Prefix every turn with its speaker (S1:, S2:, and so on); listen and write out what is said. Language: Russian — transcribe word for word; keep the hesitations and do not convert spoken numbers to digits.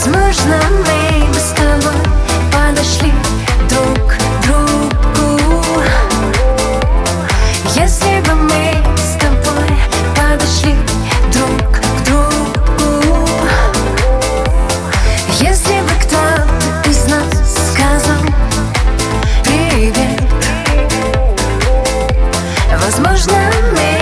S1: Возможно, мы бы с тобой подошли друг к другу, если бы мы с тобой подошли друг к другу. Если бы кто-то из нас сказал привет, возможно, мы